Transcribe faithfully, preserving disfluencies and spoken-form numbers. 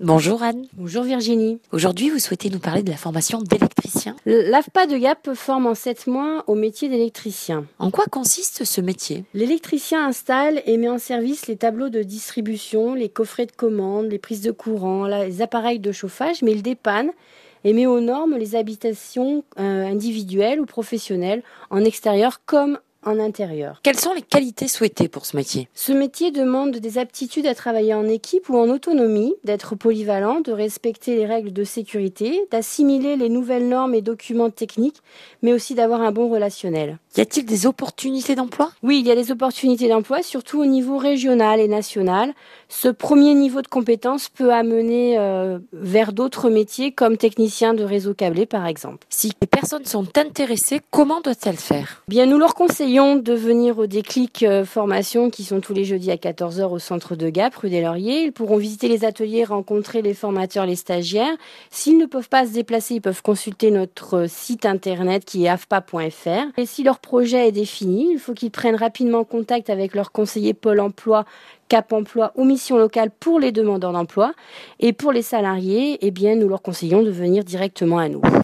Bonjour Anne. Bonjour Virginie. Aujourd'hui, vous souhaitez nous parler de la formation d'électricien. L'A F P A de Gap forme en sept mois au métier d'électricien. En quoi consiste ce métier? L'électricien installe et met en service les tableaux de distribution, les coffrets de commande, les prises de courant, les appareils de chauffage, mais il dépanne et met aux normes les habitations euh, individuelles ou professionnelles, en extérieur comme en intérieur. Quelles sont les qualités souhaitées pour ce métier? Ce métier demande des aptitudes à travailler en équipe ou en autonomie, d'être polyvalent, de respecter les règles de sécurité, d'assimiler les nouvelles normes et documents techniques, mais aussi d'avoir un bon relationnel. Y a-t-il des opportunités d'emploi? Oui, il y a des opportunités d'emploi, surtout au niveau régional et national. Ce premier niveau de compétence peut amener euh, vers d'autres métiers comme technicien de réseau câblé par exemple. Si les personnes sont intéressées, comment doivent-elles faire? Bien, nous leur conseillons de venir au Déclic euh, Formation qui sont tous les jeudis à quatorze heures au centre de Gap, rue des Lauriers. Ils pourront visiter les ateliers, rencontrer les formateurs, les stagiaires. S'ils ne peuvent pas se déplacer, ils peuvent consulter notre site internet qui est a f p a point f r. Et si leur projet est défini, il faut qu'ils prennent rapidement contact avec leur conseiller Pôle emploi, Cap emploi ou mission locale pour les demandeurs d'emploi. Et pour les salariés, eh bien, nous leur conseillons de venir directement à nous.